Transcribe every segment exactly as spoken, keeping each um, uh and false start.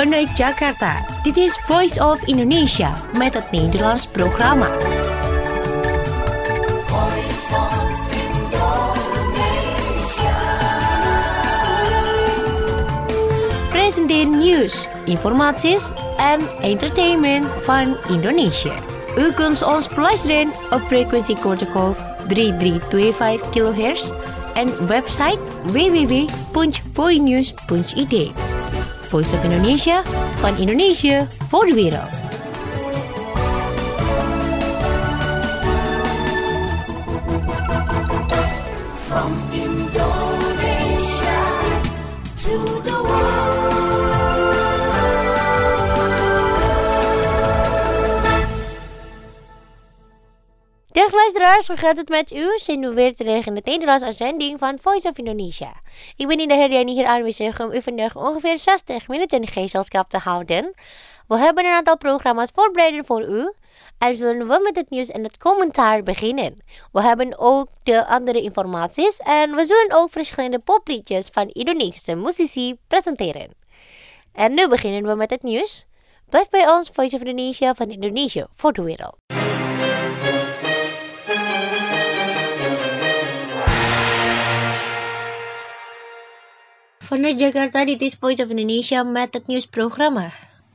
Vanuit Jakarta, dit is Voice of Indonesia met het Nederlands programma. Presenteer nieuws, informaties en entertainment van Indonesië. U kunt ons beluisteren op frequentie kortegolf drie drie twee vijf kilohertz en website w w w punt voinews punt i d. Voice of Indonesia, van Indonesië voor de wereld. From Indonesia to the world. Dag luisteraars, hoe gaat het met u? Zijn we weer terug in de Nederlandse uitzending van Voice of Indonesia. Ik ben in de Herdiani hier aanwezig om u vandaag ongeveer zestig minuten gezelschap te houden. We hebben een aantal programma's voorbereid voor u. En zullen we met het nieuws en het commentaar beginnen. We hebben ook de andere informaties en we zullen ook verschillende popliedjes van Indonesische muzici presenteren. En nu beginnen we met het nieuws. Blijf bij ons, Voice of Indonesia, van Indonesië voor de wereld. Vanuit Jakarta, dit is Voice of Indonesia met het nieuwsprogramma.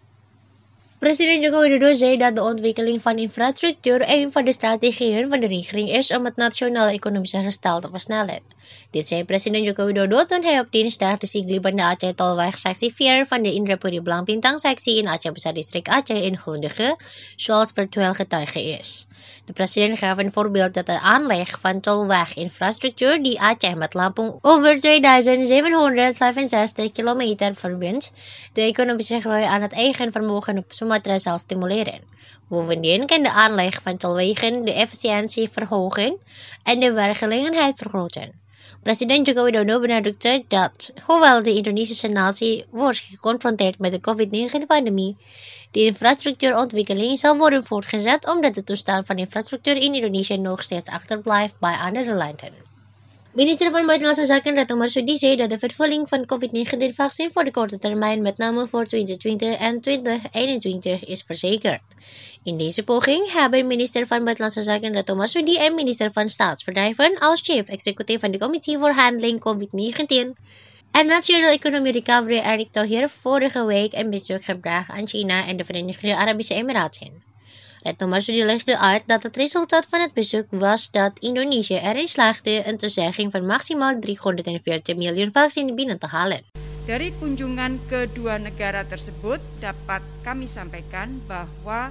President Joko Widodo zei dat de ontwikkeling van infrastructuur een van de strategieën van de regering is om het nationale economische herstel te versnellen. Dit zei president Joko Widodo toen hij op dinsdag de Siglibanda Aceh Tolweg sectie vier van de Indrapuri Blangpintang sectie in Aceh Besar distrik Aceh inhuldigde, zoals virtueel getuige is. De president gaf een voorbeeld dat de aanleg van tolweginfrastructuur die Aceh met Lampung over tweeduizend zevenhonderdvijfenzestig kilometer verbindt, de economische groei aan het eigen vermogen op Sumatra zal stimuleren. Bovendien kan de aanleg van tolwegen de efficiëntie verhogen en de werkgelegenheid vergroten. President Joko Widodo benadrukte dat, hoewel de Indonesische natie wordt geconfronteerd met de covid negentien pandemie, de infrastructuurontwikkeling zal worden voortgezet omdat de toestand van infrastructuur in Indonesië nog steeds achterblijft bij andere landen. Minister van Buitenlandse Zaken Retno Marsudi zei dat de vervulling van covid negentien vaccin voor de korte termijn, met name voor twintig twintig en twintig eenentwintig, is verzekerd. In deze poging hebben minister van Buitenlandse Zaken Retno Marsudi en minister van Staatsbedrijven als chief executive van de Commissie voor Handling covid negentien en National Economic Recovery Eric Thohir vorige week een bezoek gebracht aan China en de Verenigde Arabische Emiraten. Retno Marsudi legde uit dat het resultaat van het bezoek was dat Indonesië erin slaagde een toezegging van maximaal driehonderdveertig miljoen vaccin binnen te halen. Dari kunjungan kedua negara tersebut dapat kami sampaikan bahwa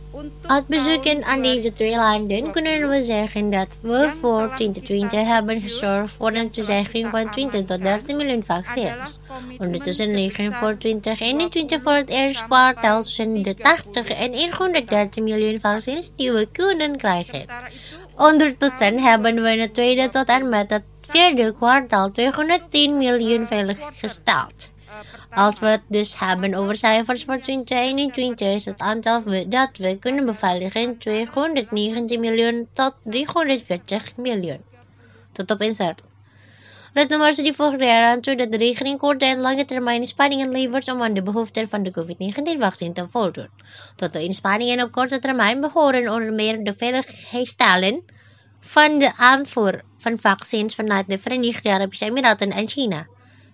uit bezoeken aan deze twee landen kunnen we zeggen dat we voor twintig twintig hebben gezorgd voor een toezegging van twintig tot dertig miljoen vaccins. Ondertussen liggen voor twintig eenentwintig voor het eerste kwartaal tussen de tachtig en honderddertig miljoen vaccins die we kunnen krijgen. Ondertussen hebben we in het tweede tot en met het vierde kwartaal tweehonderdtien miljoen veiliggesteld. Als we het dus hebben over cijfers voor twintig eenentwintig is het aantal dat we kunnen beveiligen tweehonderdnegentien miljoen tot driehonderdveertig miljoen. Tot op insert. Retno Marsudi voegde eraan toe dat de regering korte en lange termijn inspanningen levert om aan de behoeften van de covid negentien vaccin te voldoen. Tot de inspanningen op korte termijn behoren onder meer de veiligheidstellen van de aanvoer van vaccins vanuit de Verenigde Arabische Emiraten en China.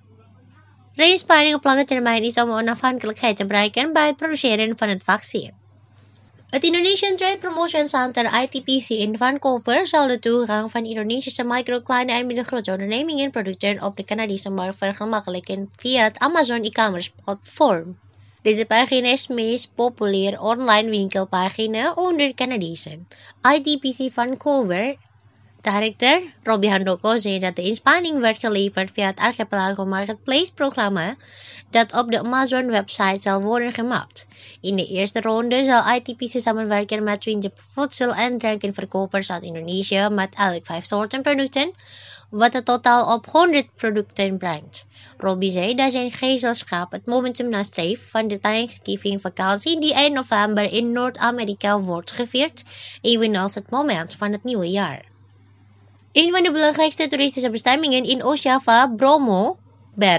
De inspanning op lange termijn is om onafhankelijkheid te bereiken bij het produceren van het vaccin. Het Indonesian Trade Promotion Center I T P C in Vancouver zal de toegang van Indonesische micro, kleine en middelgrote ondernemingen en producten op de Canadese markt vergemakkelijken via het Amazon e-commerce platform. Deze pagina is de meest populaire online winkelpagina onder Canadezen. I T P C Vancouver Directeur Robbie Handoko zei dat de inspanning werd geleverd via het Archipelago Marketplace programma dat op de Amazon website zal worden gemaakt. In de eerste ronde zal I T P C samenwerken met twintig voedsel- en drankenverkopers uit Indonesië met elk vijf soorten producten, wat het totaal op honderd producten brengt. Robbie zei dat zijn gezelschap het momentum nastreeft van de Thanksgiving vakantie die eind november in Noord-Amerika wordt gevierd, evenals het moment van het nieuwe jaar. Een van de belangrijkste toeristische bestemmingen in Oost-Java, Bromo Berg,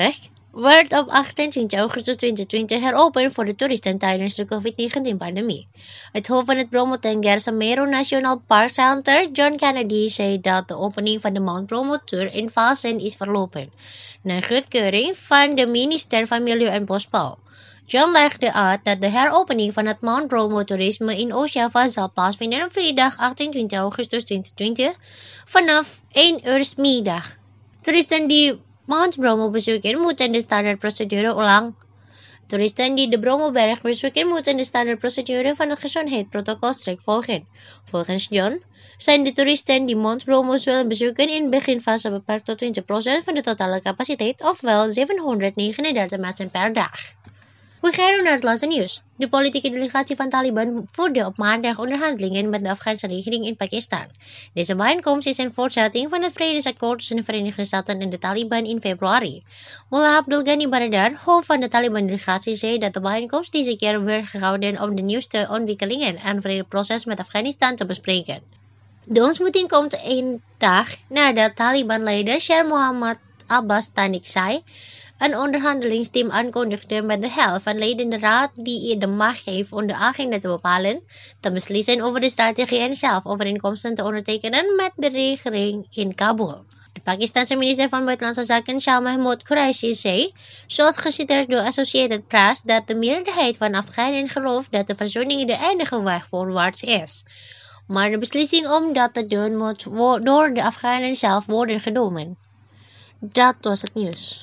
werd op achtentwintig augustus tweeduizend twintig heropend voor de toeristen tijdens de covid negentien-pandemie. Het hoofd van het Bromo Tengger Semeru National Park Center, John Kennedy, zei dat de opening van de Mount Bromo Tour in fasen is verlopen, na goedkeuring van de minister van Milieu en Bosbouw. John legde uit dat de heropening van het Mount Bromo toerisme in Oost-Java zal plaatsvinden op vrijdag achtentwintig augustus tweeduizend twintig vanaf één uur 's middag. Toeristen die Mount Bromo bezoeken moeten de standaardprocedure ulang. Toeristen die de Bromoberg bezoeken moeten de standaardprocedure van het gezondheidsprotocol strikt volgen. Volgens John zijn de toeristen die Mount Bromo zullen bezoeken in de beginfase beperkt tot twintig procent van de totale capaciteit, ofwel zevenhonderdnegenendertig mensen per dag. We gaan naar het laatste nieuws. De politieke delegatie van Taliban voerde op maandag onderhandelingen met de Afghaanse regering in Pakistan. Deze bijeenkomst is een voortzetting van het vredesakkoord tussen de Verenigde Staten en de Taliban in februari. Mullah Abdul Ghani Baradar, hoofd van de Taliban-delegatie, zei dat de bijeenkomst deze keer werd gehouden om de nieuwste ontwikkelingen en vredeproces met Afghanistan te bespreken. De ontmoeting komt een dag nadat Taliban-leider Sher Mohammad Abbas Tanikzai een onderhandelingsteam aankondigde met de helft van leden de raad die de macht heeft om de agenda te bepalen, te beslissen over de strategie en zelf overeenkomsten te ondertekenen met de regering in Kabul. De Pakistanse minister van Buitenlandse Zaken Shah Mahmood Qureshi zei, zoals geciteerd door Associated Press, dat de meerderheid van Afghanen gelooft dat de verzoening de enige weg voorwaarts is. Maar de beslissing om dat te doen moet door de Afghanen zelf worden genomen. Dat was het nieuws.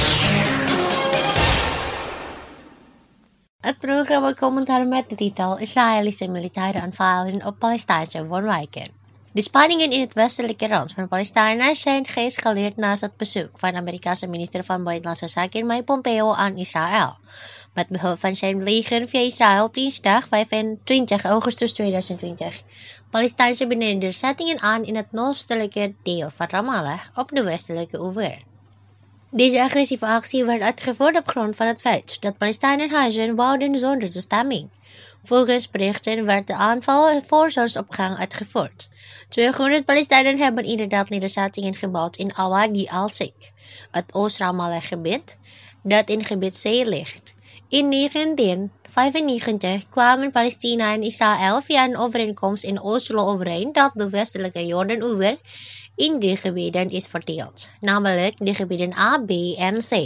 Het programma commentaar met de titel Israëlische militaire aanvallen op Palestijnse woonwijken. De spanningen in het westelijke rand van Palestina zijn geëscaleerd naast het bezoek van de Amerikaanse minister van Buitenlandse Zaken Mike Pompeo aan Israël. Met behulp van zijn leger via Israël op dinsdag vijfentwintig augustus tweeduizend twintig. Palestijnse benederzettingen aan in het noordelijke deel van Ramallah op de westelijke oever. Deze agressieve actie werd uitgevoerd op grond van het feit dat Palestijnen huizen bouwden zonder toestemming. Volgens berichten werd de aanval voor zonsopgang uitgevoerd. tweehonderd Palestijnen hebben inderdaad nederzettingen gebouwd in Awadi al-Sik, het Oost-Ramallah-gebied, dat in gebied C ligt. In negentien vijfennegentig kwamen Palestina en Israël via een overeenkomst in Oslo overeen dat de westelijke Jordaan-oever in die gebieden is verdeeld, namelijk de gebieden A, B en C.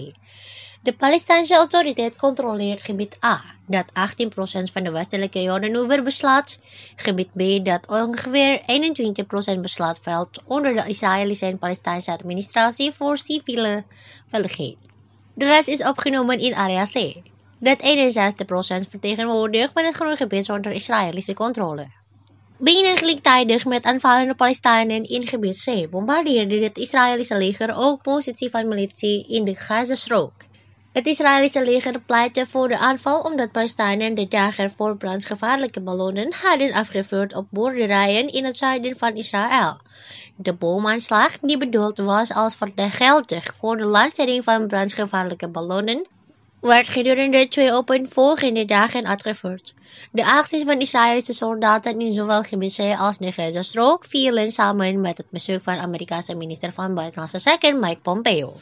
De Palestijnse autoriteit controleert gebied A, dat achttien procent van de westelijke Jordaan-oever beslaat, gebied B, dat ongeveer eenentwintig procent beslaat, valt onder de Israëlische en Palestijnse administratie voor civiele veiligheid. De rest is opgenomen in area C, dat eenenzestig procent vertegenwoordigt van het grondgebied zonder Israëlische controle. Bijna gelijktijdig met aanvallen op Palestijnen in gebied C bombardeerde het Israëlische leger ook positie van militie in de Gazastrook. Het Israëlische leger pleitte voor de aanval omdat Palestijnen de dag ervoor brandgevaarlijke ballonnen hadden afgevuurd op boerderijen in het zuiden van Israël. De bomaanslag, die bedoeld was als vergeldig voor de lancering van brandgevaarlijke ballonnen, werd gedurende twee opeenvolgende dagen uitgevoerd. De acties van Israëlische soldaten in zowel gebied C als de Gazastrook vielen samen met het bezoek van Amerikaanse minister van Buitenlandse Zaken Mike Pompeo.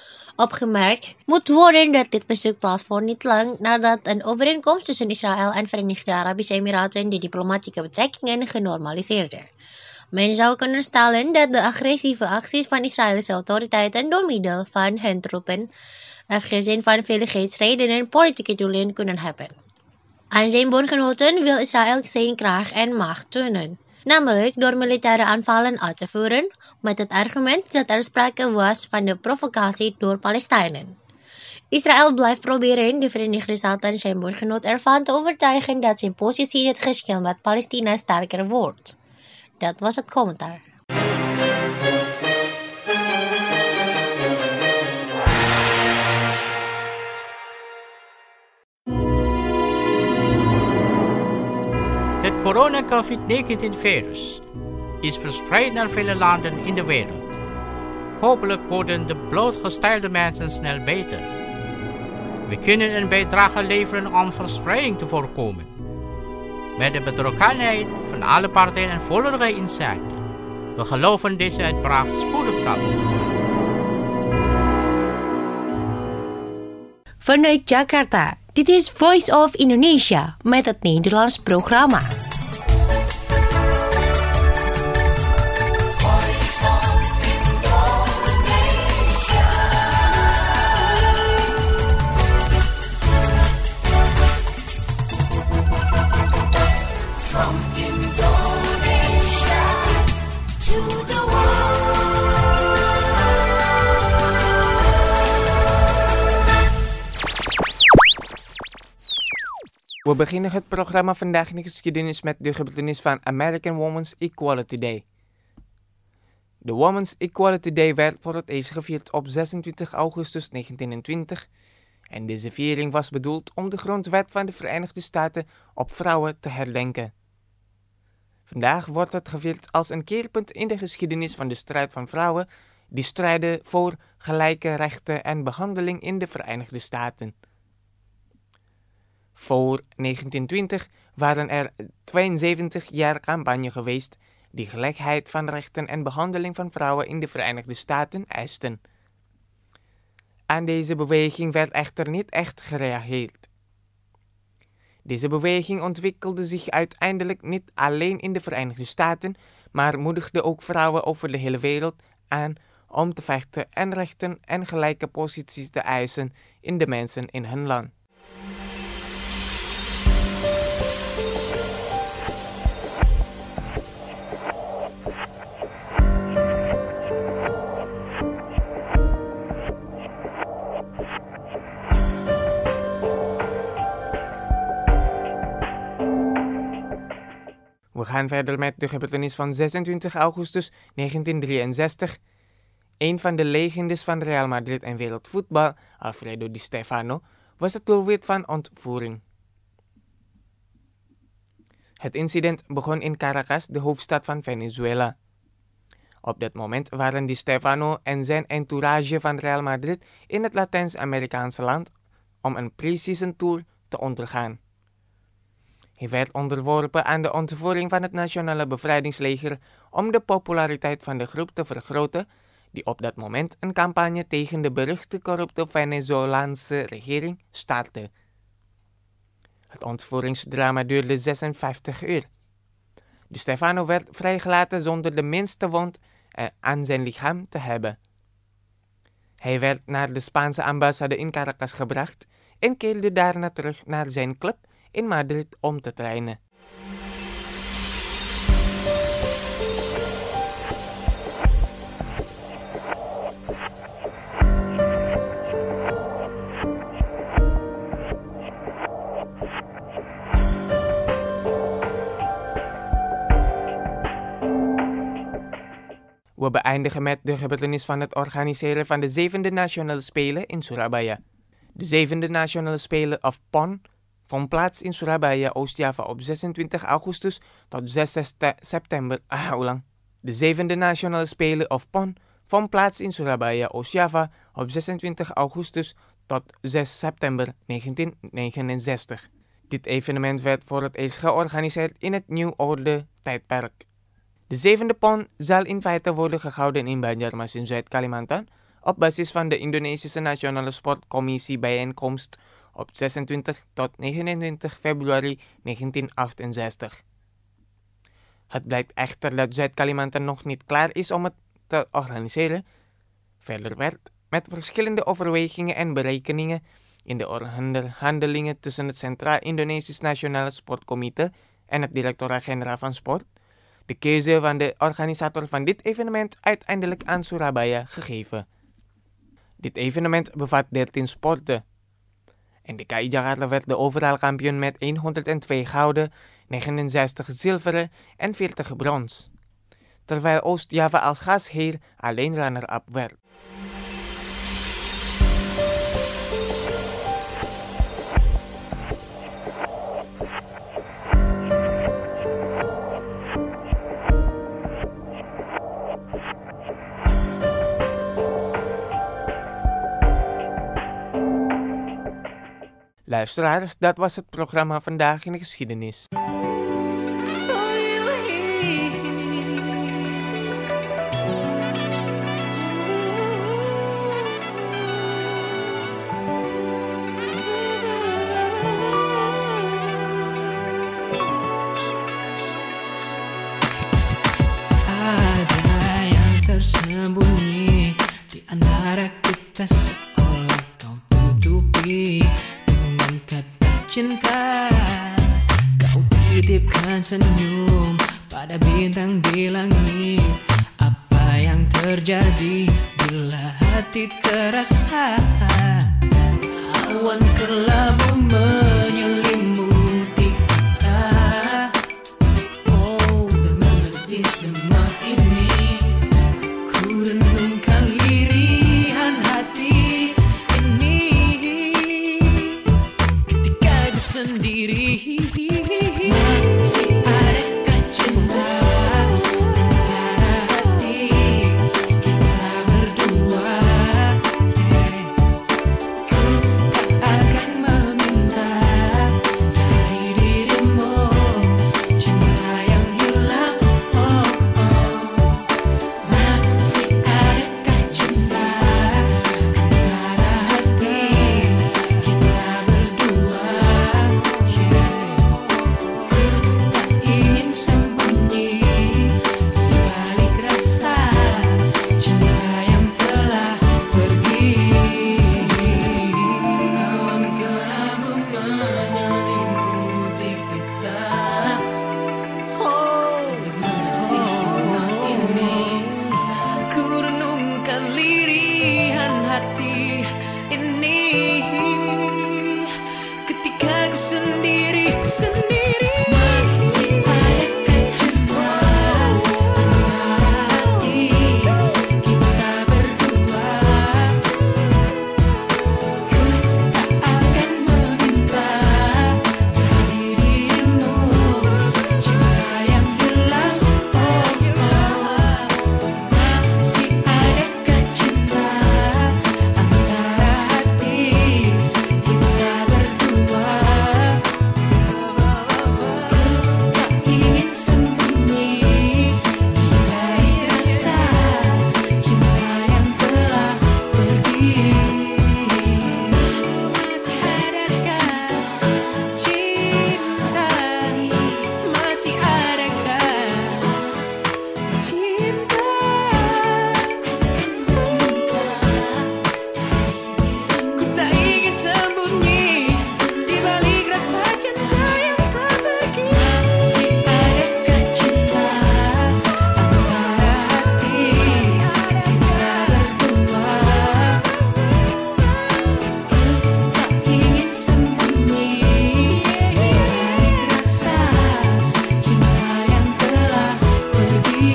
Opgemerkt moet worden dat dit bezoek plaatsvond niet lang nadat een overeenkomst tussen Israël en Verenigde Arabische Emiraten de diplomatieke betrekkingen genormaliseerde. Men zou kunnen stellen dat de agressieve acties van Israëlische autoriteiten door middel van hun troepen, afgezien van veiligheidsredenen, politieke doelen kunnen hebben. Aan zijn bondgenoten wil Israël zijn kracht en macht tonen, namelijk door militaire aanvallen uit te voeren, met het argument dat er sprake was van de provocatie door Palestijnen. Israël blijft proberen de Verenigde Staten zijn bondgenoot ervan te overtuigen dat zijn positie in het geschil met Palestina sterker wordt. Dat was het commentaar. Het corona-covid negentien virus is verspreid naar vele landen in de wereld. Hopelijk worden de blootgestelde mensen snel beter. We kunnen een bijdrage leveren om verspreiding te voorkomen. Met de betrokkenheid van alle partijen en volledige inzichten. We geloven deze uitbraak spoedig zal overkomen. Vanuit Jakarta, dit is Voice of Indonesia met het Nederlands programma. We beginnen het programma vandaag in de geschiedenis met de gebeurtenis van American Women's Equality Day. De Women's Equality Day werd voor het eerst gevierd op zesentwintig augustus negentienentwintig en deze viering was bedoeld om de grondwet van de Verenigde Staten op vrouwen te herdenken. Vandaag wordt het gevierd als een keerpunt in de geschiedenis van de strijd van vrouwen die strijden voor gelijke rechten en behandeling in de Verenigde Staten. Voor negentientwintig waren er tweeënzeventig jaar campagne geweest die gelijkheid van rechten en behandeling van vrouwen in de Verenigde Staten eisten. Aan deze beweging werd echter niet echt gereageerd. Deze beweging ontwikkelde zich uiteindelijk niet alleen in de Verenigde Staten, maar moedigde ook vrouwen over de hele wereld aan om te vechten en rechten en gelijke posities te eisen in de mensen in hun land. We gaan verder met de gebeurtenis van zesentwintig augustus negentiendrieënzestig. Een van de legendes van Real Madrid en wereldvoetbal, Alfredo Di Stefano, was het doelwit van ontvoering. Het incident begon in Caracas, de hoofdstad van Venezuela. Op dat moment waren Di Stefano en zijn entourage van Real Madrid in het Latijns-Amerikaanse land om een pre-season tour te ondergaan. Hij werd onderworpen aan de ontvoering van het Nationale Bevrijdingsleger om de populariteit van de groep te vergroten, die op dat moment een campagne tegen de beruchte corrupte Venezolaanse regering startte. Het ontvoeringsdrama duurde zesenvijftig uur. Di Stefano werd vrijgelaten zonder de minste wond aan zijn lichaam te hebben. Hij werd naar de Spaanse ambassade in Caracas gebracht en keerde daarna terug naar zijn club in Madrid om te trainen. We beëindigen met de gebeurtenis van het organiseren van de zevende Nationale Spelen in Surabaya. De zevende Nationale Spelen of P O N vond plaats in Surabaya, Oost-Java op zesentwintig augustus tot zes september. Ah, hoe lang? De zevende Nationale Spelen of P O N vond plaats in Surabaya, Oost-Java op zesentwintig augustus tot zes september negentiennegenenzestig. Dit evenement werd voor het eerst georganiseerd in het New Orde tijdperk. De zevende P O N zal in feite worden gehouden in Banjarmasin in Zuid-Kalimantan op basis van de Indonesische Nationale Sportcommissie bijeenkomst op zesentwintig tot negenentwintig februari negentienachtzestig. Het blijkt echter dat Zuid-Kalimantan nog niet klaar is om het te organiseren. Verder werd met verschillende overwegingen en berekeningen in de onderhandelingen tussen het Centraal Indonesisch Nationale Sportcomité en het Directoraat-Generaal van Sport de keuze van de organisator van dit evenement uiteindelijk aan Surabaya gegeven. Dit evenement bevat dertien sporten. En de K I Jakarta werd de overal kampioen met honderdtwee gouden, negenenzestig zilveren en veertig brons, terwijl Oost-Java als gastheer alleen runner-up werd. Luisteraars, dat was het programma Vandaag in de Geschiedenis. tersembunyi di antara kita seolah kau tutupi dengan kata cinta. Kau titipkan senyum pada bintang di langit. Apa yang terjadi bila hati terasa awan kelabu menyelimuti kita? Oh, dan mengerti semua ini, ku renungkan lirihan hati ini ketika ku sendiri. Masih adakah cinta antara hati kita berdua? Ku tak akan meminta dari dirimu cinta yang hilang. Oh, oh. Masih adakah cinta antara hati kita berdua? Yeah. Ku tak ingin sembunyi di balik rasa cinta yang telah pergi. Awan kelabu menyelimuti kita. Oh, mengerti semua ini, ku renungkan lirihan hati ini ketika ku sendiri, sendiri. Masih adakah cinta antara hati kita berdua? Ku tak akan meminta dari dirimu cinta yang hilang. Oh, oh. Masih adakah cinta antara hati kita berdua? Ku tak ingin sembunyi di balik rasa cinta yang telah pergi. Masih adakah cinta? Masih adakah cinta? Ku tak ingin sembunyi di balik rasa cinta yang tak pergi. Masih adakah cinta antara hati kita berdua? Ku tak ingin sembunyi di balik rasa cinta yang telah pergi.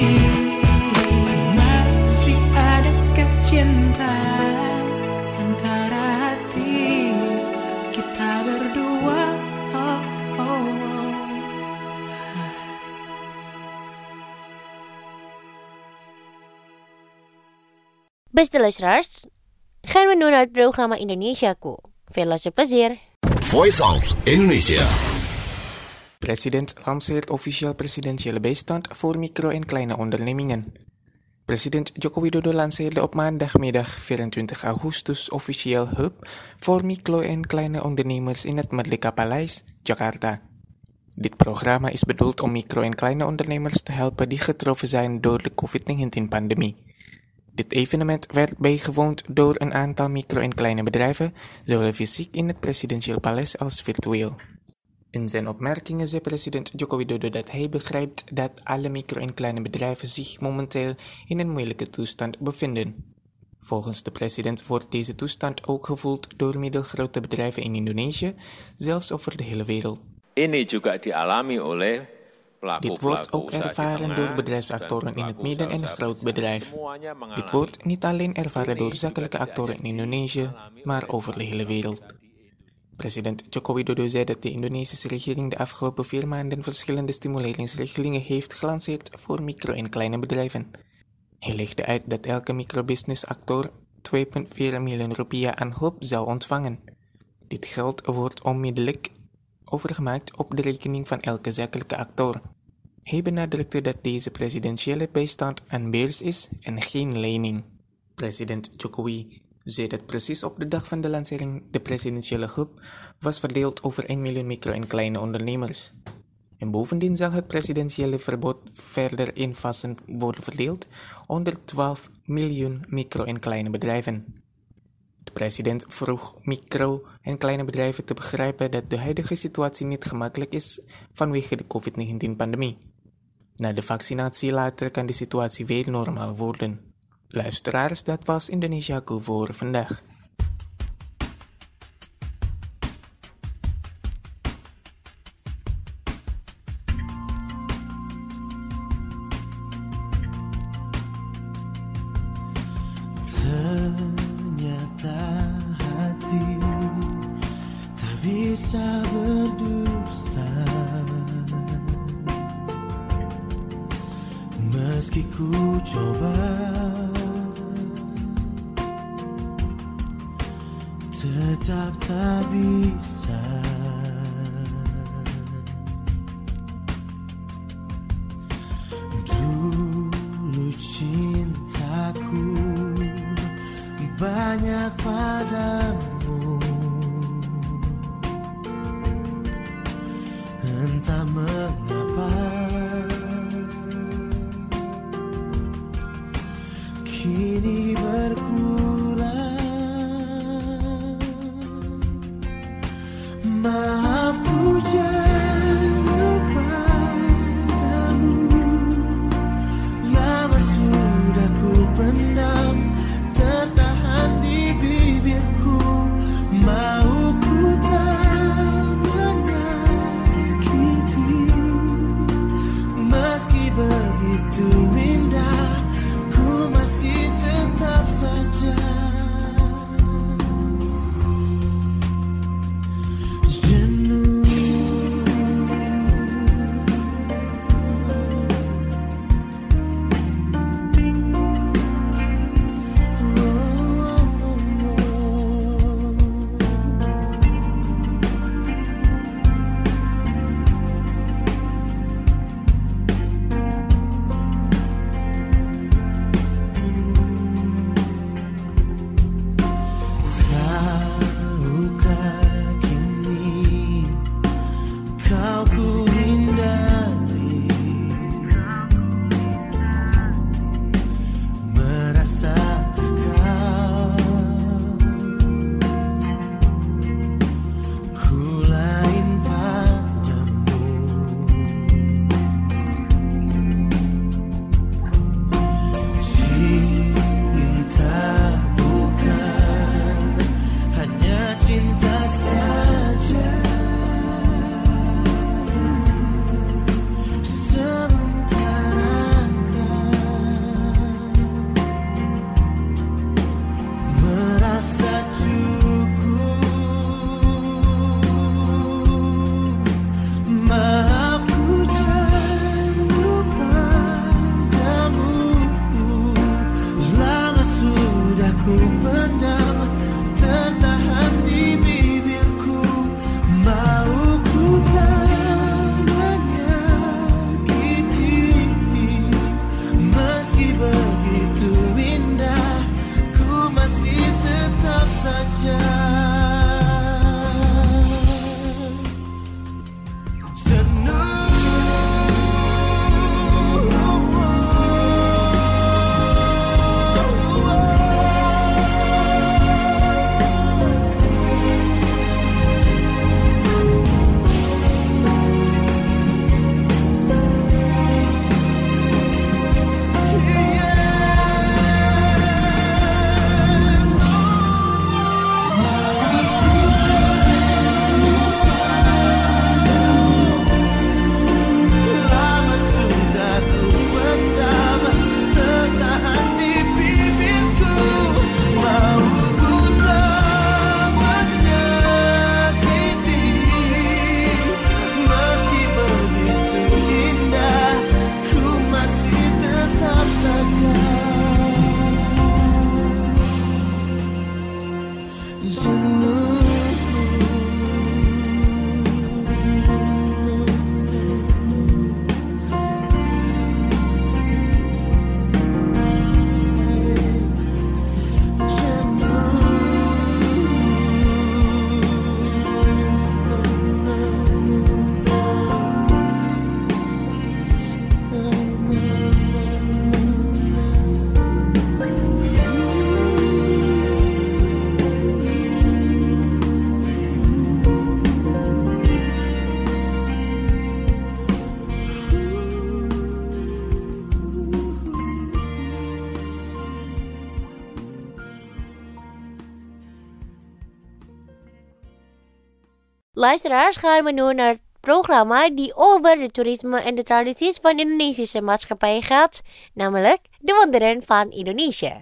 Masih adakah cinta antara hati kita berdua? Oh, oh, oh. Beste luisteraars, gaan we nu naar het programma Indonesiaku. Veel luisterplezier. Voice of Indonesia. President lanceert officieel presidentiële bijstand voor micro- en kleine ondernemingen. President Joko Widodo lanceerde op maandagmiddag vierentwintig augustus officieel hulp voor micro- en kleine ondernemers in het Merdeka Paleis, Jakarta. Dit programma is bedoeld om micro- en kleine ondernemers te helpen die getroffen zijn door de covid negentien-pandemie. Dit evenement werd bijgewoond door een aantal micro- en kleine bedrijven, zowel fysiek in het presidentieel paleis als virtueel. In zijn opmerkingen zei president Joko Widodo dat hij begrijpt dat alle micro- en kleine bedrijven zich momenteel in een moeilijke toestand bevinden. Volgens de president wordt deze toestand ook gevoeld door middelgrote bedrijven in Indonesië, zelfs over de hele wereld. Ini juga dialami oleh Dit wordt ook ervaren door bedrijfsactoren in het midden- en groot bedrijf. Dit wordt niet alleen ervaren door zakelijke actoren in Indonesië, maar over de hele wereld. President Joko Widodo zei dat de Indonesische regering de afgelopen vier maanden verschillende stimuleringsregelingen heeft gelanceerd voor micro- en kleine bedrijven. Hij legde uit dat elke microbusinessactor twee komma vier miljoen rupiah aan hulp zal ontvangen. Dit geld wordt onmiddellijk overgemaakt op de rekening van elke zakelijke actor. Hij benadrukte dat deze presidentiële bijstand een beurs is en geen lening. President Jokowi zei dat precies op de dag van de lancering de presidentiële hulp was verdeeld over één miljoen micro- en kleine ondernemers. En bovendien zal het presidentiële verbod verder in fasen worden verdeeld onder twaalf miljoen micro- en kleine bedrijven. De president vroeg micro- en kleine bedrijven te begrijpen dat de huidige situatie niet gemakkelijk is vanwege de covid negentien-pandemie. Na de vaccinatie later kan de situatie weer normaal worden. Luisteraars, dat was Indonesiaku voor vandaag. Ternyata hati tak bisa berdusta, meski ku coba, tetap tak bisa. Dulu cintaku banyak padamu, entah mengapa kini berkurang. Maaf ku jauh padamu, lama sudah ku pendam, tertahan di bibirku. Mau ku tak menyakiti, meski begitu indah, ku masih tetap saja Luisteraars, gaan we nu naar het programma die over de toerisme en de tradities van de Indonesische maatschappij gaat, namelijk De Wonderen van Indonesië.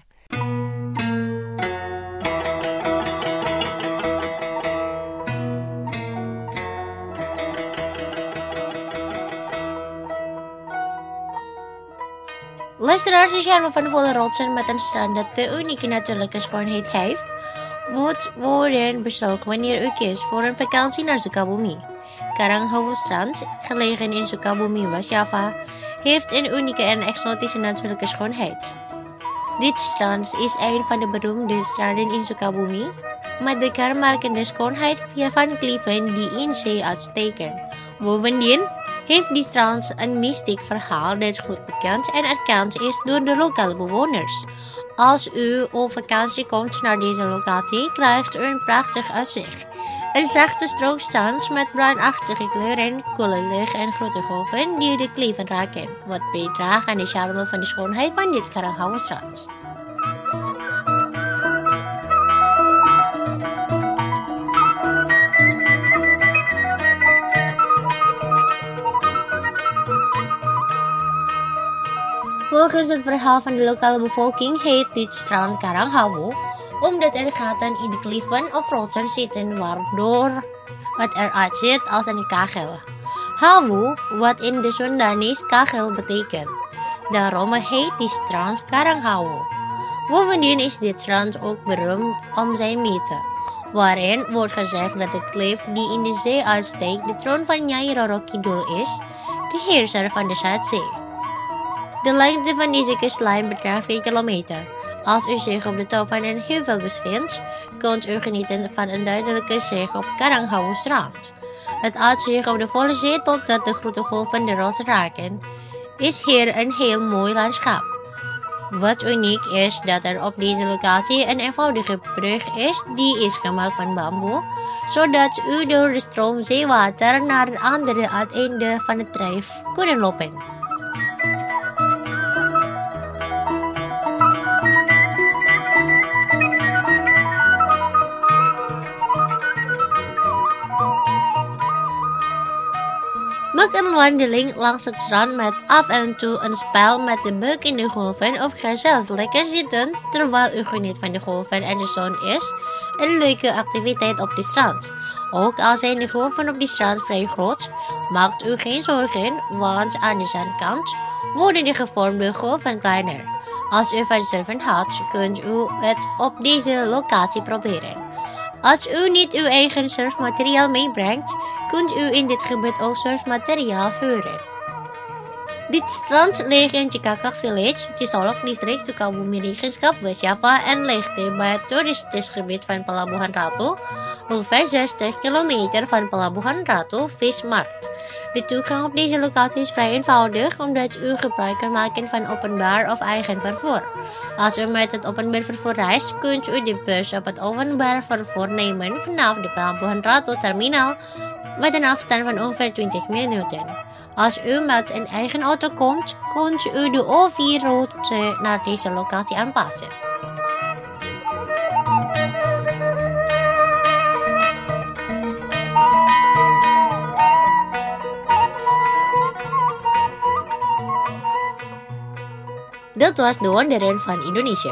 Luisteraars, de charme van de volle rotsen met een strand dat de unieke natuurlijke schoonheid heeft, moet worden bezocht wanneer u kiest voor een vakantie naar Sukabumi. Karanghawu Strand, gelegen in Sukabumi, West Java, heeft een unieke en exotische natuurlijke schoonheid. Dit strand is een van de beroemde stranden in Sukabumi, met de kenmerkende schoonheid van kliffen die in zee uitsteken. Bovendien heeft die strand een mystiek verhaal dat goed bekend en erkend is door de lokale bewoners. Als u op vakantie komt naar deze locatie, krijgt u een prachtig uitzicht. Een zachte strook zand met bruinachtige kleuren, koele lucht en grote golven die de kliffen raken, wat bijdraagt aan de charme van de schoonheid van dit Karanghawu strand. Volgens het verhaal van de lokale bevolking heet dit strand Karanghawu, omdat er gaten in de kliffen of rotsen zitten waardoor het eruit ziet als een kachel. Hawu, wat in de Sundanese kachel betekent. Daarom heet die strand Karanghawu. Bovendien is dit strand ook beroemd om zijn mythe, waarin wordt gezegd dat de klif die in de zee uitsteekt de troon van Nyai Roro Kidul is, de heerser van de Zuidzee. De lengte van deze kustlijn bedraagt vier kilometer. Als u zich op de top van een heuvel bevindt, kunt u genieten van een duidelijke zicht op Karanghawu strand. Het uitzicht op de volle zee totdat de grote golven de rots raken, is hier een heel mooi landschap. Wat uniek is dat er op deze locatie een eenvoudige brug is die is gemaakt van bamboe, zodat u door de stroom zeewater naar de andere uiteinde van het drijf kunt lopen. Maak een wandeling langs het strand met af en toe een spel met de buik in de golven of ga zelf lekker zitten terwijl u geniet van de golven en de zon is een leuke activiteit op de strand. Ook al zijn de golven op de strand vrij groot, maakt u geen zorgen, want aan de zandkant worden de gevormde golven kleiner. Als u van surfen houdt, kunt u het op deze locatie proberen. Als u niet uw eigen surfmateriaal meebrengt, kunt u in dit gebied ook surfmateriaal huren. Dit strand ligt in Cikakak Village, Cisolok District, Sukabumi Regenschap, West Java en ligt bij het toeristisch gebied van Pelabuhan Ratu, ongeveer zestig kilometer van Pelabuhan Ratu Vismarkt. De toegang op deze locatie is vrij eenvoudig, omdat u gebruik kan maken van openbaar of eigen vervoer. Als u met het openbaar vervoer reist, kunt u de bus op het openbaar vervoer nemen vanaf de Pelabuhan Ratu terminal met een afstand van ongeveer twintig minuten. Als u met een eigen auto komt, kunt u de O vier-route naar deze locatie aanpassen. Dat was De Wonderen van Indonesië.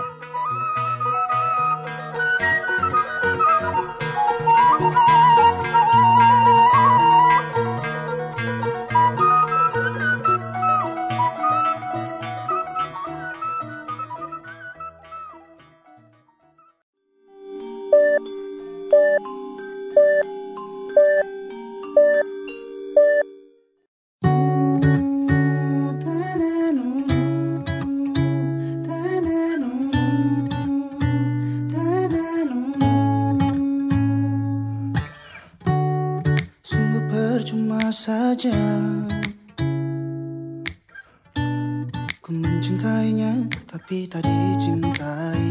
saja ku mencintainya tapi tak dicintai.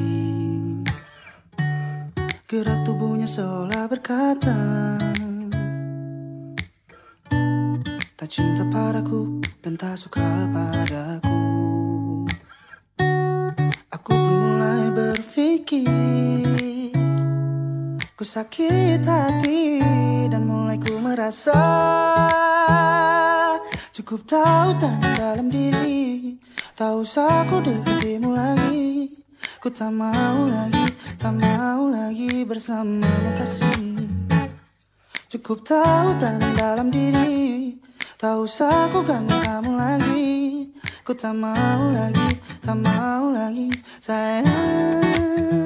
Gerak tubuhnya seolah berkata tak cinta padaku dan tak suka padaku. Aku pun mulai berpikir ku sakit hati dan mulai ku merasa cukup tahu tanam dalam diri. Tak usah ku dekatimu lagi. Ku tak mau lagi, tak mau lagi bersamamu kasih. Cukup tahu tanam dalam diri. Tak usah ku ganggu kamu lagi. Ku tak mau lagi, tak mau lagi sayang.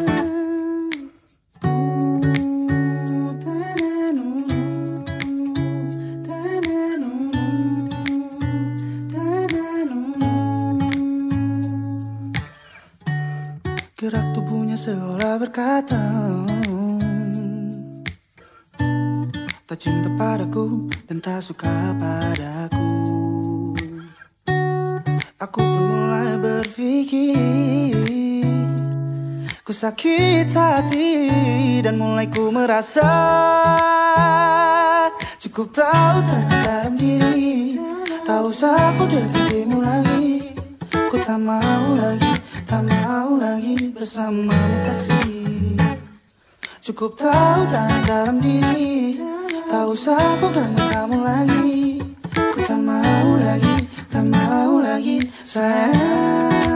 Gerak tubuhnya seolah berkata, tak cinta padaku dan tak suka padaku. Aku pun mulai berpikir, ku sakit hati dan mulai ku merasa cukup tahu tanam dalam diri. Tak usah ku dekatimu lagi. Ku tak mau lagi, tak mau lagi bersamamu kasih. Cukup tahu tanam dalam diri. Tak usah ku ganggu kamu lagi. Ku tak mau lagi, tak mau lagi sayang.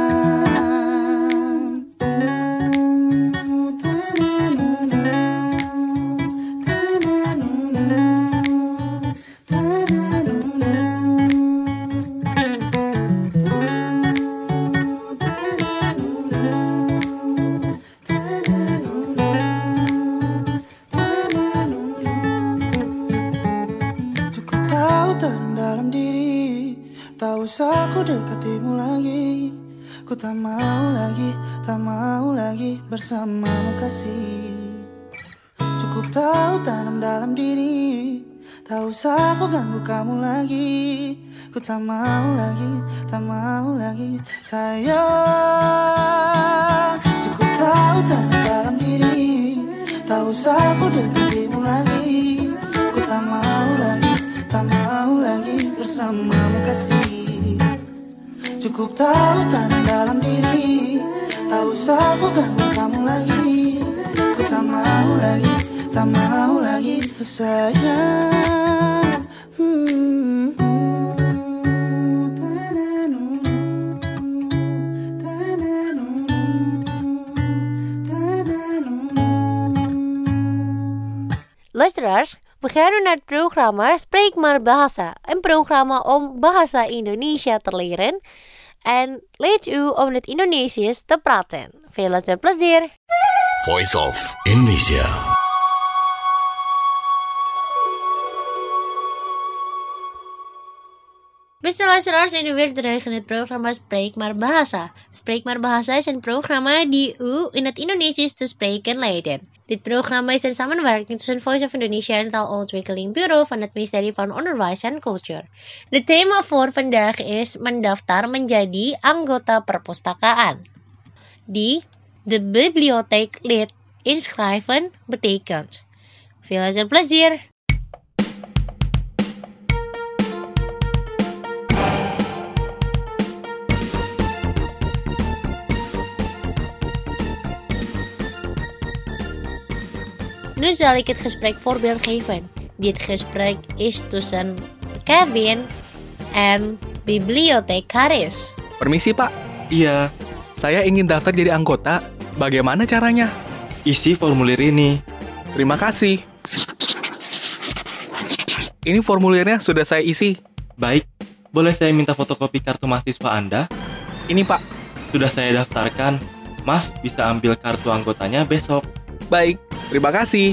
Tak usah ku dekatimu lagi. Ku tak mau lagi, tak mau lagi bersamamu kasih. Cukup tahu tanam dalam diri. Tak usah ku ganggu kamu lagi. Ku tak mau lagi, tak mau lagi sayang. Cukup tahu tanam dalam diri. Tak usah ku dekatimu lagi. Ku tak mau lagi, tak mau lagi bersamamu kasih. Cukup tahu tanam dalam diri. Tak usah ku ganggu kamu lagi. Ku tak mau lagi, tak mau lagi sayang. hmm. Luisteraars, we gaan nu naar het programma Spreek maar Bahasa. Een programma om bahasa Indonesia te leren en leert u om het Indonesisch te praten. Veel luisterplezier! Voice of Indonesia. Beste luisteraars, en u weer terug in het programma Spreek maar Bahasa. Spreek maar Bahasa is een programma die u in het Indonesisch te spreken leiden. Dit programma is een samenwerking tussen Voice of Indonesia en Taalontwikkeling Bureau van het Ministerie van Onderwijs en Cultuur. Het thema voor vandaag is mendaftar menjadi anggota perpustakaan. Die de bibliotheek lid inschrijven betekent. Veel luisterplezier! Nu zal ik het gesprek voorbeeld geven. Dit gesprek is tussen Kevin en bibliothekaris. Permisi Pak. Iya. Saya ingin daftar jadi anggota. Bagaimana caranya? Isi formulir ini. Terima kasih. Ini formulirnya sudah saya isi. Baik. Boleh saya minta fotokopi kartu mahasiswa Anda? Ini Pak. Sudah saya daftarkan. Mas bisa ambil kartu anggotanya besok. Baik. Terima kasih.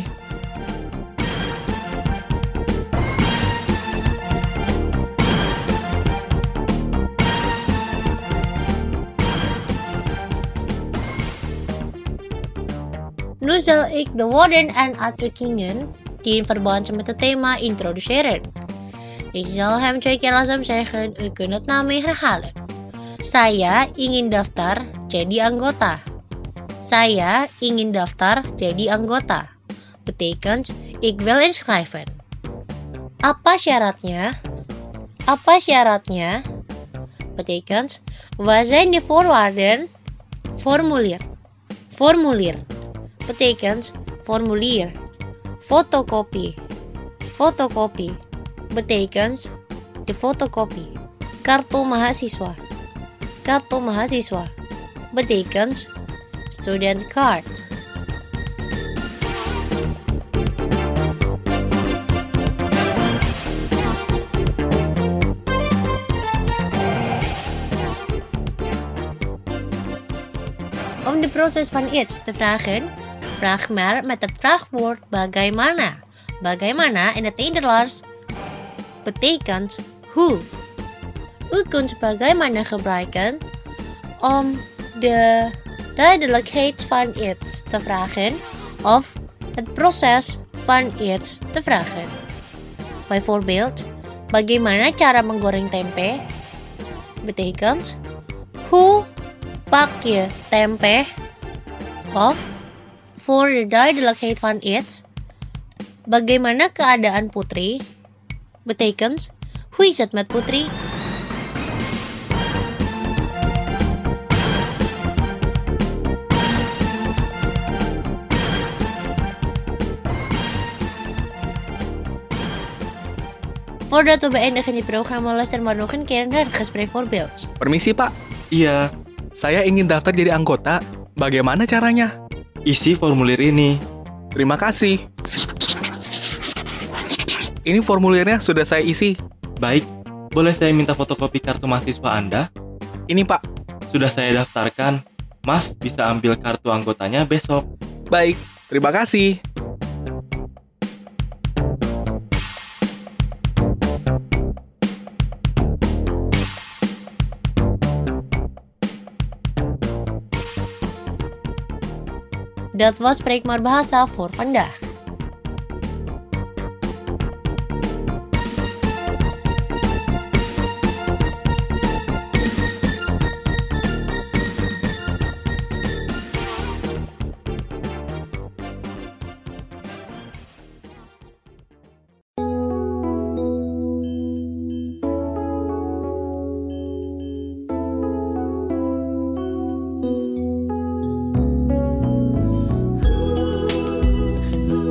Nu zal ik de woorden en uitdrukkingen die in verband zijn met het thema introduceren. Ik zal hem twee keer langzaam zeggen, u kunt het na mij herhalen. Saya ingin daftar jadi anggota. Saya ingin daftar jadi anggota. Betekent, ik wil inschrijven. Apa syaratnya? Apa syaratnya? Betekent, wat zijn de voorwaarden? Formulier. Formulier. Betekent, formulier. Fotokopie. Fotokopi betekent de fotocopy. Kartu mahasiswa. Kartu mahasiswa betekent student card. Om de proses van iets te vragen, vraag maar met het vraagwoord bagaimana. Bagaimana in het Nederlands betekent hoe. U kunt bagaimana gebruiken om de duidelijkheid van iets te vragen of het proces van iets te vragen. Bijvoorbeeld, bagaimana cara menggoreng tempe? Betekent, hoe bak je tempe? Of, voor de duidelijkheid van iets, bagaimana keadaan Putri? Betekent, hoe is het met Putri? Voordat we beëindigen dit programma, luister maar nog een keer naar het gespreekvoorbeeld. Permisi Pak. Iya, Saya ingin daftar jadi anggota. Bagaimana caranya? isi formulir ini. Terima kasih. Ini formulirnya sudah saya isi. Baik, boleh saya minta fotokopi kartu mahasiswa Anda? Ini Pak. Sudah saya daftarkan. Mas bisa ambil kartu anggotanya besok. Baik, terima kasih. Dat was Spreek maar Bahasa voor vandaag. Ooh,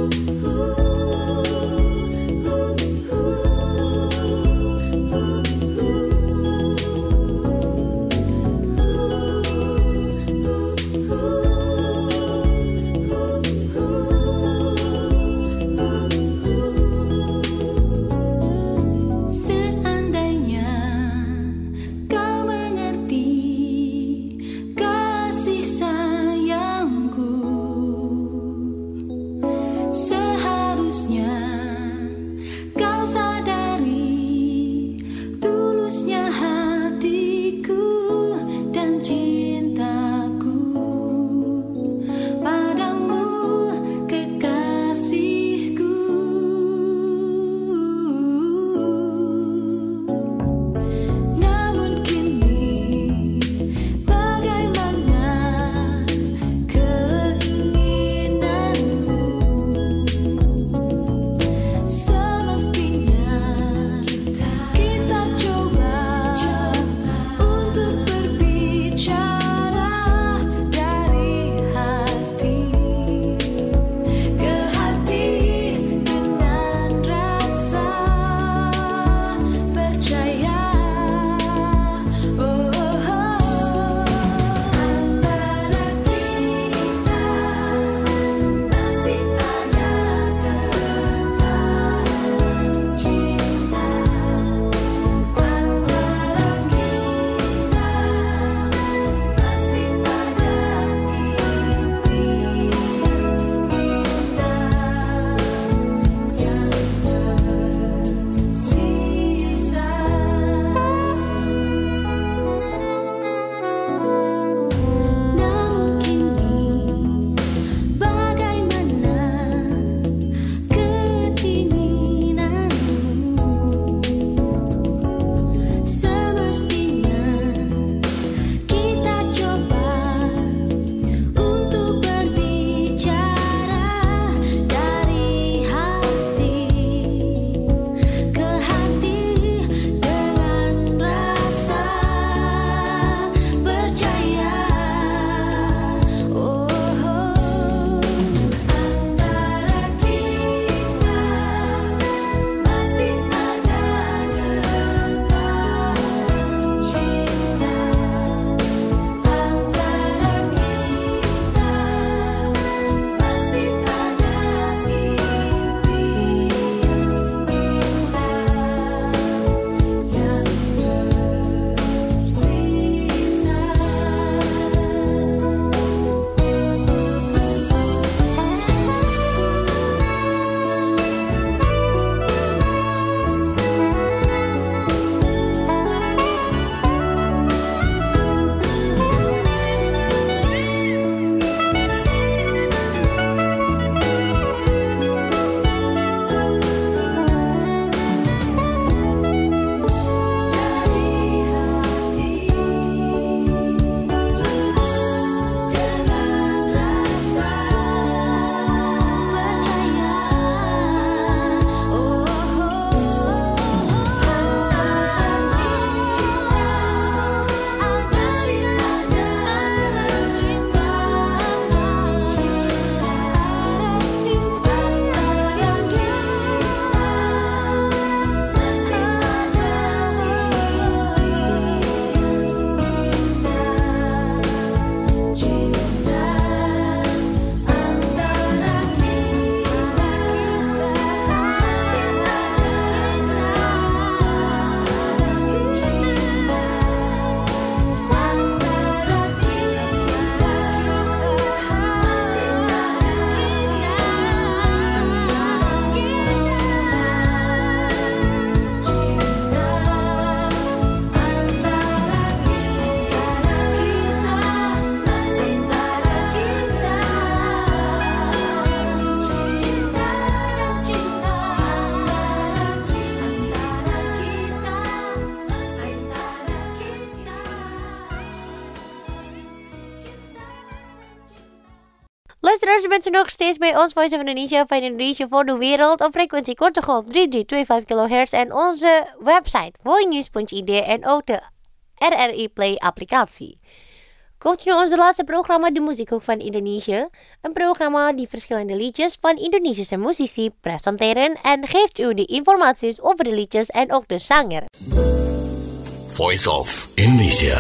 luisteraars, u bent u nog steeds bij ons Voice of Indonesia van Indonesia voor de wereld op frequentie korte golf drie drie twee vijf kilohertz en onze website voinews punt i d en ook de R R I Play applicatie. Komt nu onze laatste programma, de Muziekhoek van Indonesië. Een programma die verschillende liedjes van Indonesische muzici presenteren en geeft u de informaties over de liedjes en ook de zanger. Voice of Indonesia.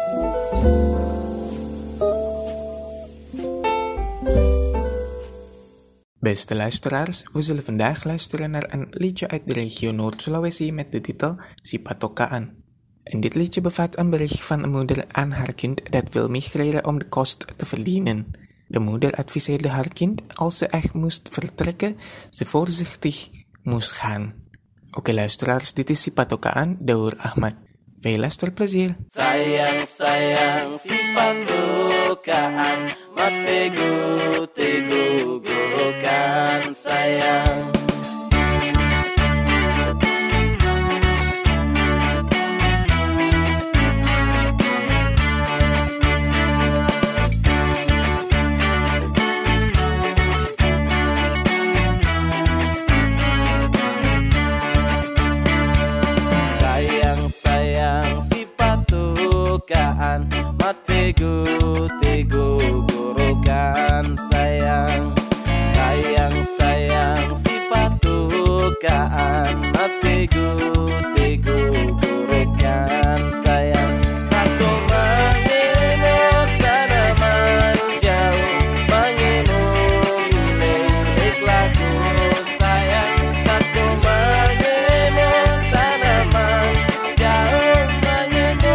Beste luisteraars, we zullen vandaag luisteren naar een liedje uit de regio Noord-Sulawesi met de titel Si Patokaan. En dit liedje bevat een bericht van een moeder aan haar kind dat wil migreren om de kost te verdienen. De moeder adviseerde haar kind als ze echt moest vertrekken, ze voorzichtig moest gaan. Oké luisteraars, dit is Si Patokaan, Daur Ahmad. Veel luisterplezier. Sayang sayang si patokaan, mategu tegu gurukan sayang. Mategu tegu gurukan sayang. Sayang sayang si patukaan, mategu tegu gurukan sayang. Satu mangenu tanaman jauh, mangenu milik lagu sayang. Satu mangenu tanaman jauh, mangenu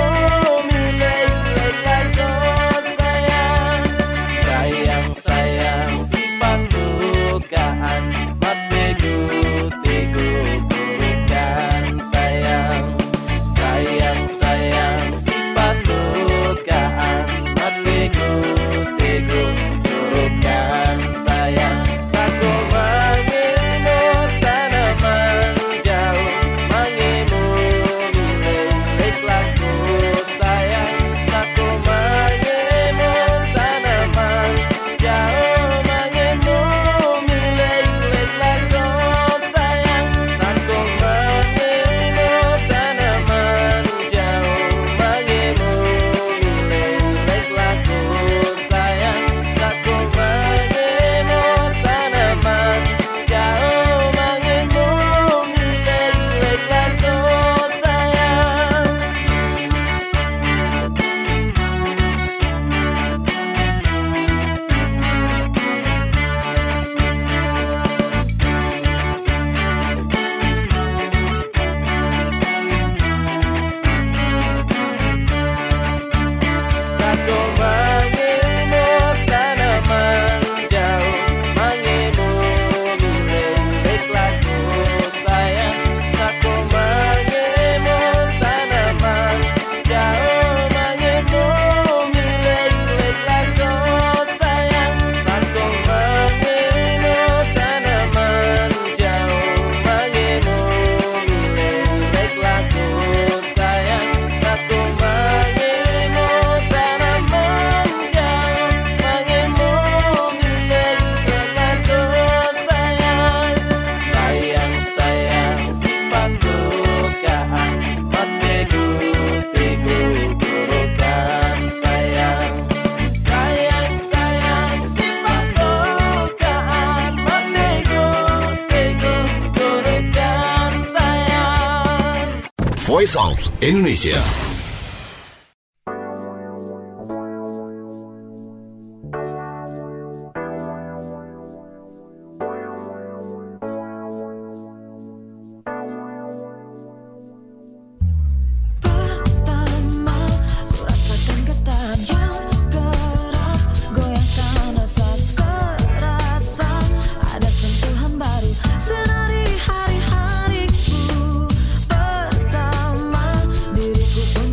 mategu tegu gurukan sayang. Sayang sayang si patokaan, mategu tegu gurukan sayang. Saku mangenu tanaman jauh, mangenu milik lagu sayang. Saku mangenu tanaman jauh, mangenu milik lagu sayang. Saku mangenu tanaman jauh, mangenu milik lagu sayang. Saku mangenu tanaman jauh, mangenu milik lagu sayang. Saku mangenu tanaman jauh, mangenu milik lagu sayang. Saku mangenu tanaman jauh, mangenu milik lagu sayang. Saku mangenu tanaman jauh, mangenu milik lagu sayang. Saku mangenu tanaman jauh, mangenu milik lagu sayang. Sayang sayang si patokaan, mategu tegu gurukan sayang. Sayang sayang si patokaan, mategu tegu gurukan sayang. Voice of Indonesia. Pertama, ku rasakan getar yang gerak, goyahkan rasa serasa, ada sentuhan baru sinari hari-hariku. Pertama, diriku pun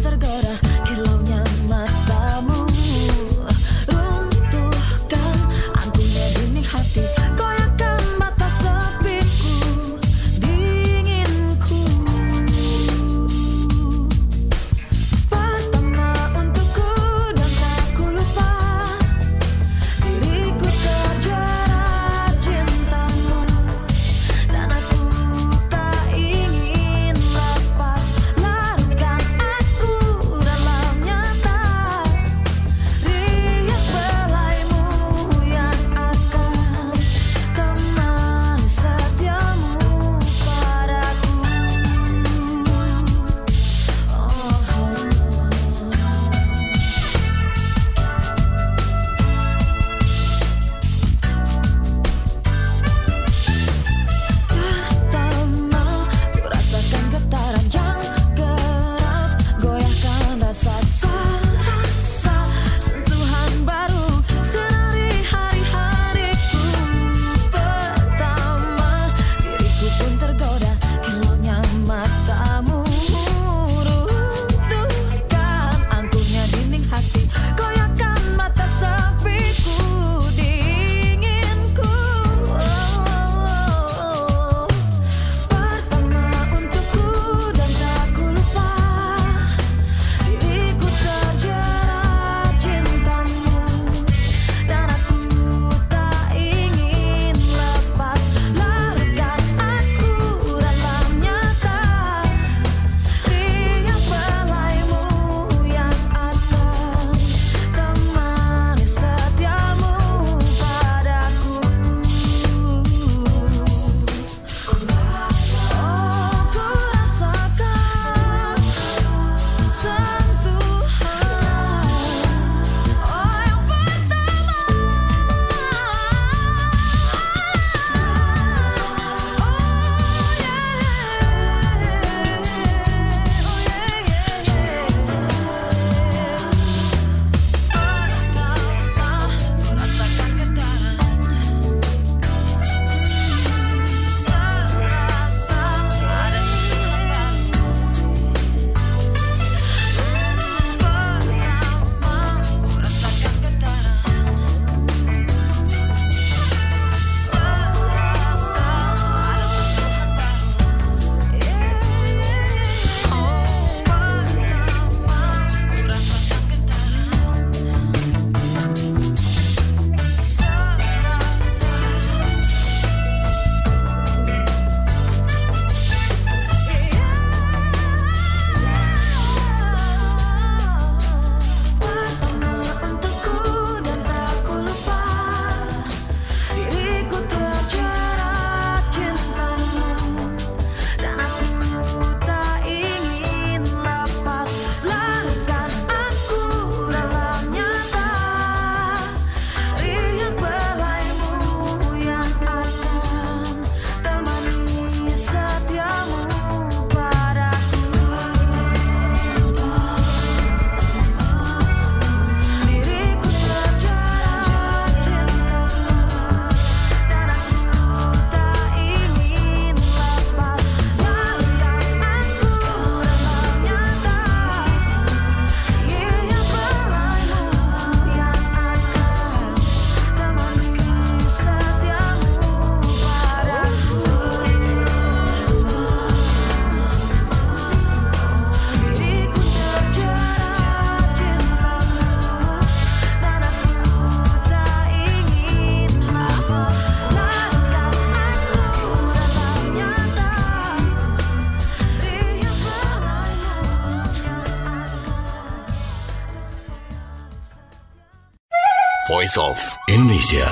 Voice of Indonesia.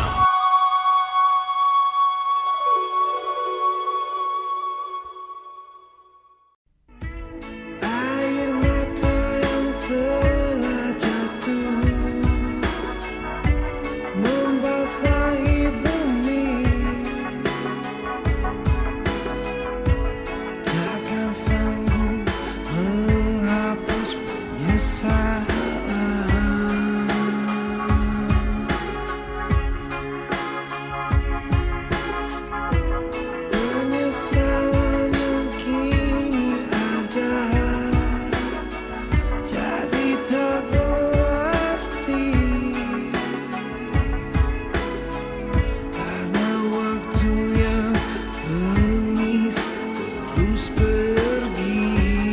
Air mata yang telah jatuh membasahi bumi, takkan sanggup menghapus penyesalan. Penyesalan yang kini ada jadi tak berarti, karena waktu yang bengis terus pergi.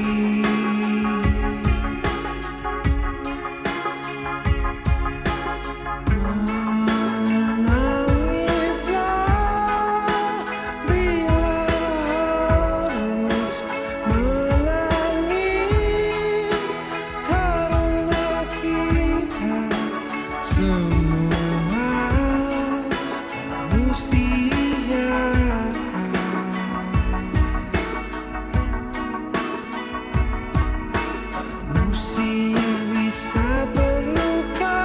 Menangislah bila harus menangis, karena kita semua manusia. Manusia bisa terluka,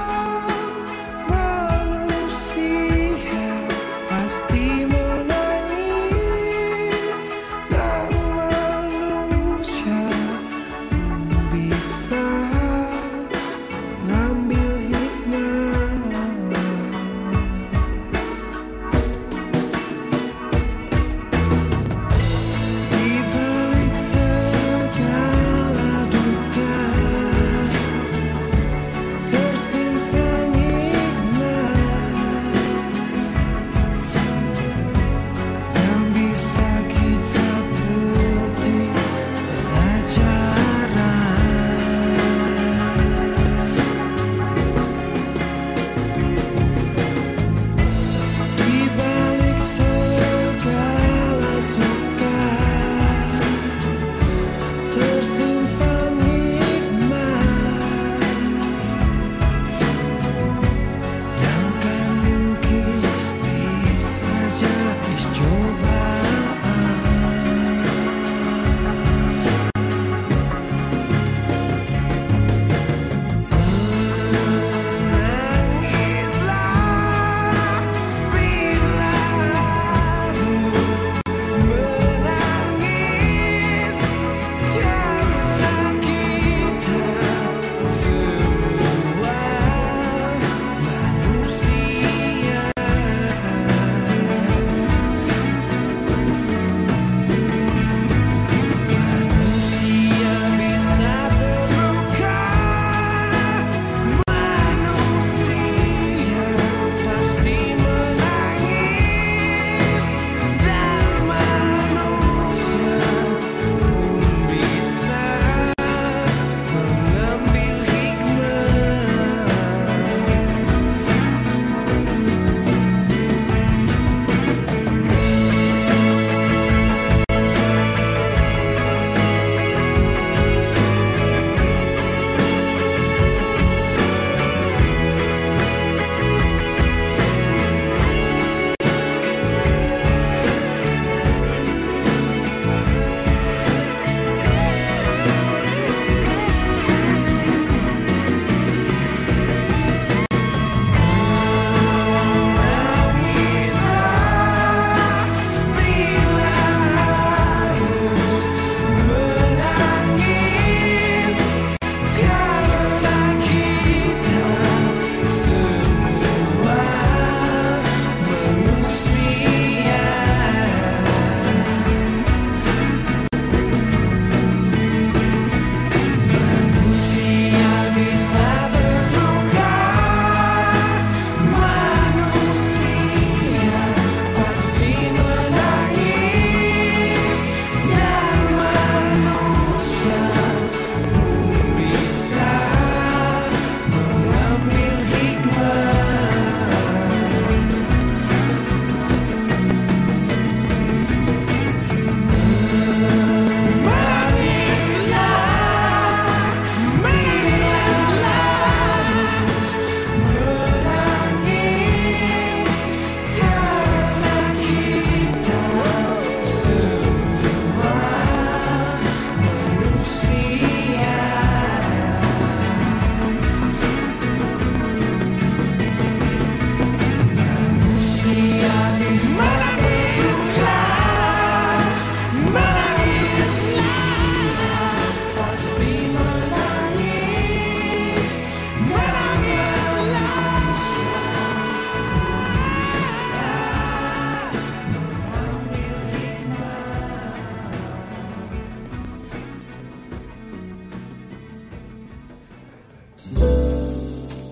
manusia pasti menangis, dan manusia bisa mengambil hikmah.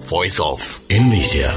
Voice of Indonesia.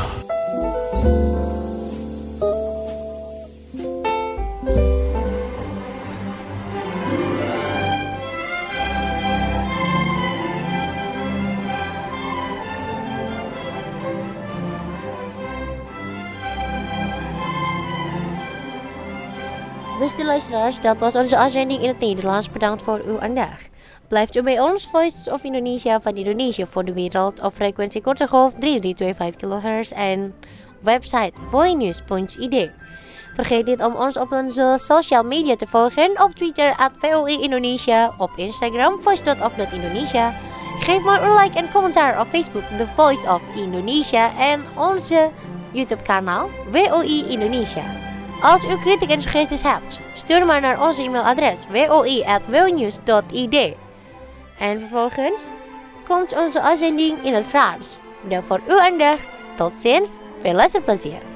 Beste luisteraars, dat was onze uitzending in het Nederlands. Bedankt voor uw aandacht. Blijft u bij ons, Voice of Indonesia van Indonesië voor de wereld op frequentie korte golf drie drie twee vijf kilohertz en website voinews punt i d. Vergeet niet om ons op onze social media te volgen op Twitter at V O I Indonesia, op Instagram voice dot of dot indonesia. Geef maar een like en commentaar op Facebook The Voice of Indonesia en onze YouTube kanaal V O I Indonesia. Als u kritiek en suggesties hebt, stuur maar naar onze e-mailadres v o i at voinews dot i d. En vervolgens komt onze uitzending in het Frans. Bedankt voor uw aandacht. Tot ziens. Veel luisterplezier.